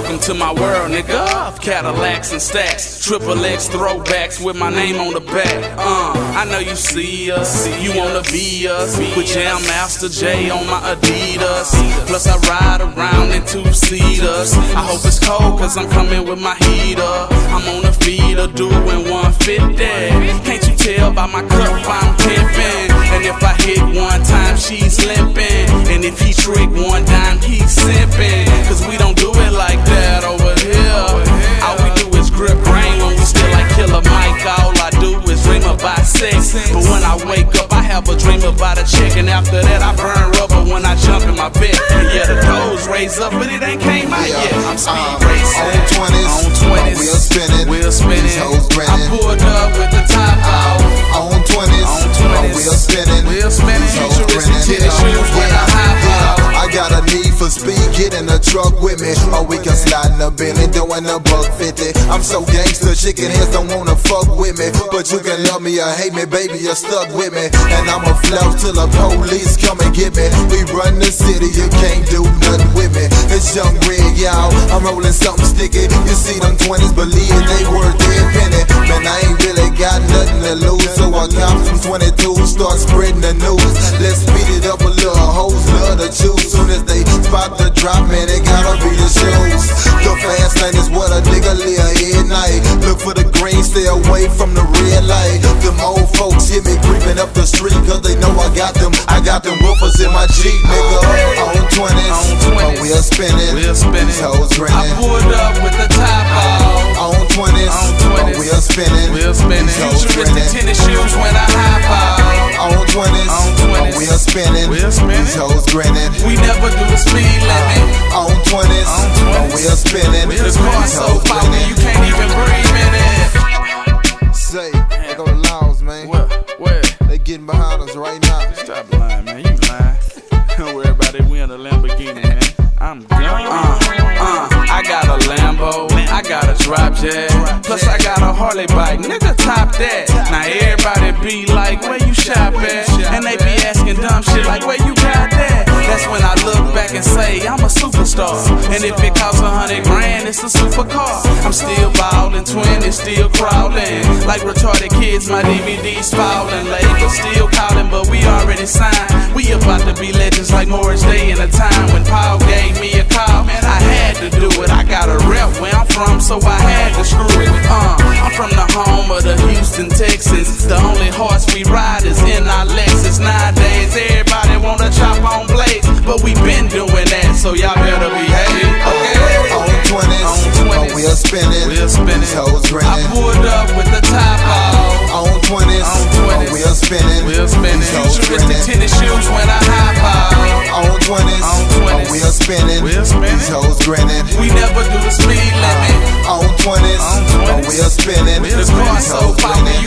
Welcome to my world, nigga. Cadillacs and stacks, triple X throwbacks with my name on the back. I know you see us, you wanna be us. With Jam Master J on my Adidas. Plus I ride around in two-seaters. I hope it's cold cause I'm coming with my heater. I'm on the feeder doing 150. Can't you tell by my cup I'm pimping? And if I hit one time she's limping. And if he trick one dime he's simping. Cause we don't do it like that over here. All we do is grip rain when we still like Killer Mike. All I do is dream about sex. But when I wake up I have a dream about a chick. And after that I burn rubber when I jump in my bed. And yeah, the doors raise up but it ain't came out yet. I'm speed racing on 20s, wheels spinning, I pulled up with the top out. On 20s, wheels spinning, futuristic tennis shoes when I hop out. I got a need for speed, get in the truck with me. Or we can slide in the Bentley, doing a $150. I'm so gangster, chicken heads don't wanna fuck with me. But you can love me or hate me, baby, you're stuck with me. And I'ma flout till the police come and get me. We run the city, you can't do nothing with me. It's Young Rig, y'all, I'm rolling something sticky. You see them 20s, believe they worth every penny. Man, I ain't really got nothing to lose, so I got some 22s, start spreading the news. Let's speed it up a little, hoes love to choose. Soon as they spot the drop, man, it gotta be the shoes. The fast lane is what a nigga live at night. Look for the green, stay away from the red light. Them old folks hear me creeping up the street, cause they know I got them woofers in my Jeep, nigga. On 20s, wheels spinning, toes grinning. I pulled up with the top out. On 20s, wheels spinning, futuristic tennis shoes when I hop out. On 20s, wheels spinning, toes grinning. We never do the speed limit. On 20s, wheels spinning, the car so foggy you can't even breathe in it. Say, they go to Laos, man. Where? They getting behind us right now. Stop lying, man. You lying. Don't worry about it. We in a Lamborghini, man. I'm gone. I got a Lambo, I got a drop jet, plus I got a Harley bike, nigga top that. Now everybody be like, where you shop at? And they be asking dumb shit like, where you got that? That's when I look back and say, I'm a superstar. And if it costs $100 grand, it's a supercar. I'm still ballin', 20, still crawling. Like retarded kids, my DVD's falling. Label still calling, but we already signed. We about to be legends like Morris Day in a time when Paul gave me a call. Man, I had to do it. I got a rep where I'm from, so I had to screw it. I'm from the home of the Houston Texans. The only horse we ride is in our Lexus. Nowadays, everybody wanna chop on blades, but we been doing that, so y'all better behave. Okay. On 20s, wheels spinning, toes grinning. I pulled up with the top out. On 20s, wheels spinning, futuristic tennis shoes when I hop out. On 20s, wheels spinning, toes grinning. We never do the speed limit. On 20s, wheels spinning, the car so foggy you